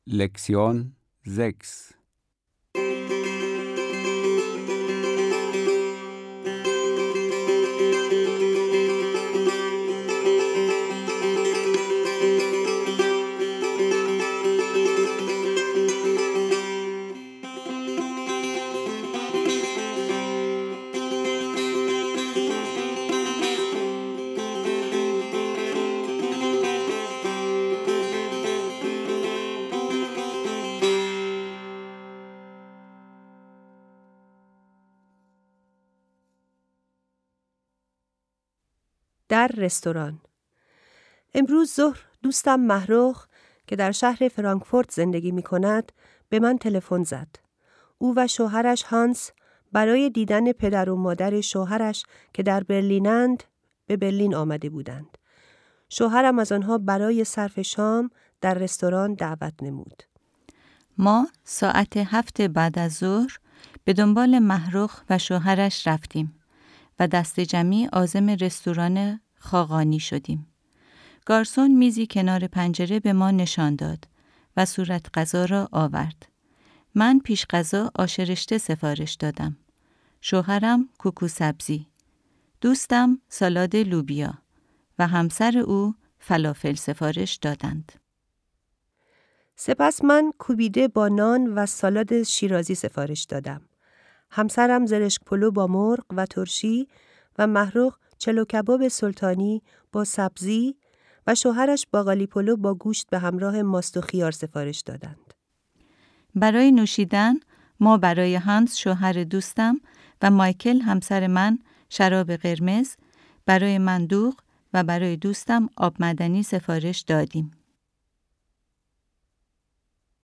Lektion 6. در رستوران. امروز ظهر دوستم محروخ که در شهر فرانکفورت زندگی می کند به من تلفن زد. او و شوهرش هانس برای دیدن پدر و مادر شوهرش که در برلینند به برلین آمده بودند. شوهرم از آنها برای صرف شام در رستوران دعوت نمود. ما ساعت 7 بعد از ظهر به دنبال محروخ و شوهرش رفتیم و دست جمعی عازم رستوران خاقانی شدیم. گارسون میزی کنار پنجره به ما نشان داد و صورت غذا را آورد. من پیش غذا آش رشته سفارش دادم. شوهرم کوکو سبزی. دوستم سالاد لوبیا و همسر او فلافل سفارش دادند. سپس من کوبیده با نان و سالاد شیرازی سفارش دادم. همسرم زرشک پلو با مرغ و ترشی و محروخ چلو کباب سلطانی با سبزی و شوهرش باقالی پلو با گوشت به همراه ماست و خیار سفارش دادند. برای نوشیدن ما برای هانس شوهر دوستم و مایکل همسر من شراب قرمز، برای من دوغ و برای دوستم آب معدنی سفارش دادیم.